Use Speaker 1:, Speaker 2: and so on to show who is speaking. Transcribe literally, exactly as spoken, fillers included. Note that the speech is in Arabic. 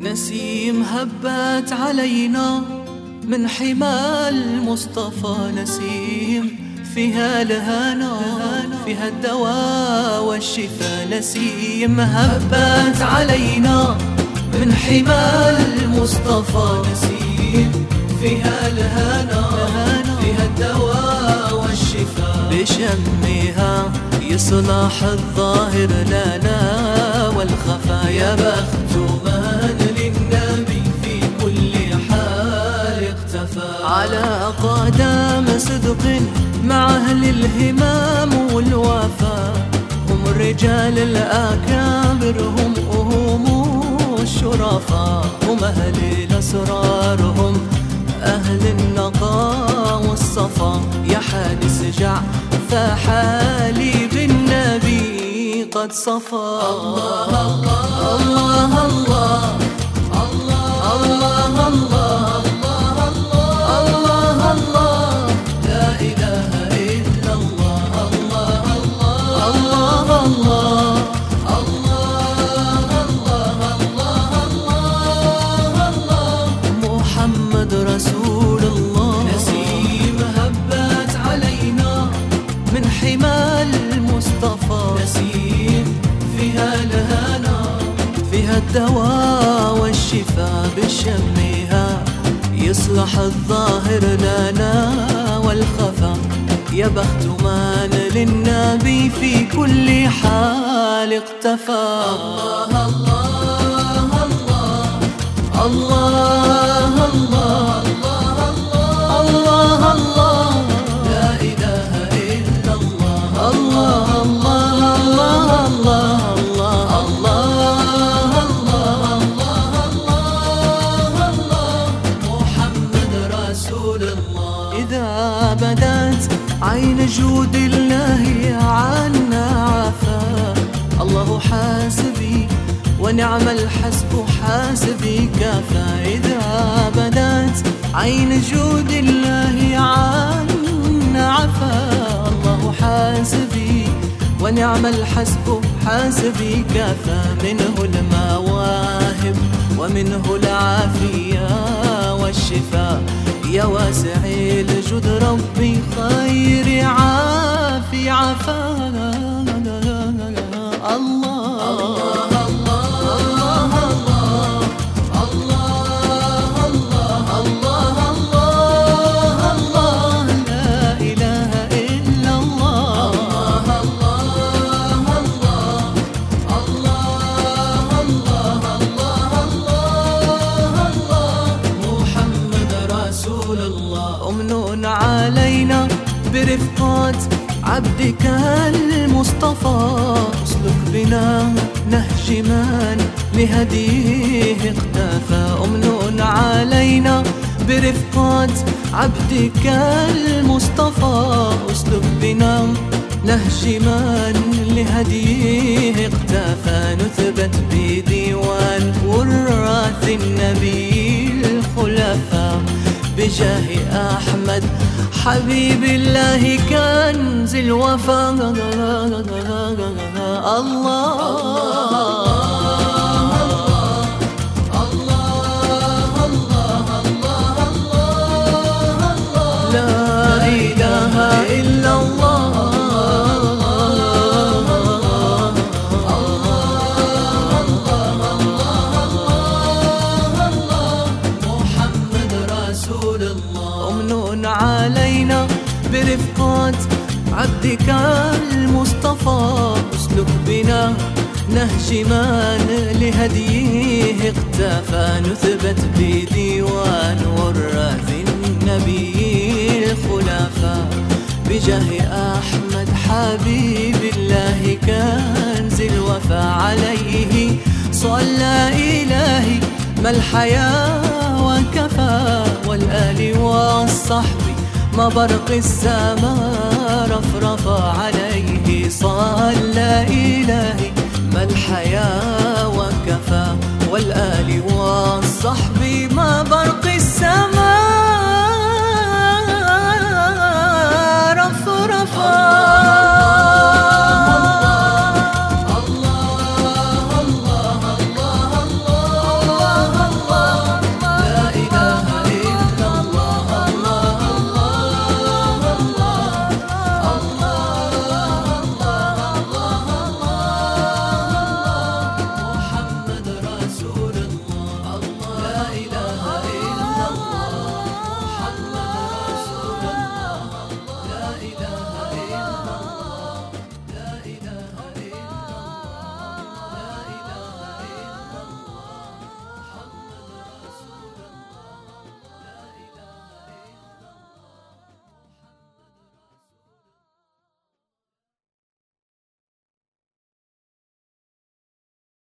Speaker 1: نسيم هبت علينا من حمى المصطفى، نسيم فيها الهنا فيها الدواء والشفاء. نسيم هبت علينا من حمى المصطفى، نسيم فيها الهنا فيها الدواء والشفاء. بشمها يصلح الظاهر لنا والخفا، يا بخت من للنبي في كل حال اختفى. على قدم صدق مع أهل الهمام والوفا، هم الرجال الأكابر هم هم الشرفاء، هم أهل الأسرار هم أهل النقاء والصفا. يا حادث جع فحالي بالنبي قد صفى. الله الله الله الله الله الله الله الله الله لا إله إلا الله. الله الله الله محمد رسول الله. نسيم هبت علينا من حمى المصطفى، نسيم فيها الهنا فيها الدواء والشفاء. بشمها يصلح الظاهر لنا والخفا، يا بخت من للنبي في كل حال اقتفى. الله الله الله الله الله الله الله لا إله إلا الله. الله الله الله الله الله الله الله محمد رسول الله. إذا بدت عين جود الله عنا عفا، الله حاسبي ونعم الحسب حاسبي كفى. إذا بدت عين جود الله عنا عفا، الله حاسبي ونعم الحسب حاسبي كفى. منه المواهب ومنه العافية والشفاء، يا واسع الجود ربي خير عافي عفا. الله الله أمن علينا برفقات عبدك المصطفى، اسلك بنا نهج من لهديه اقتفى. أمن علينا برفقات عبدك المصطفى، اسلك بنا نهج من لهديه اقتفى. نثبت بديوان وراث النبي الخلفاء، بجاه أحمد حبيب الله كنز الوفا. الله علينا برفقات عبدك المصطفى، اسلك بنا نهج من لهديه اقتفى. نثبت بديوان وراث النبي الخلفاء، بجاه أحمد حبيب الله كنز الوفا. عليه صلى إلهي ما الحياة وكفى، والآل والصحب ما برق السماء رفرفا. عليه صلى إلهي ما الحياة وكفى، والآل والصحب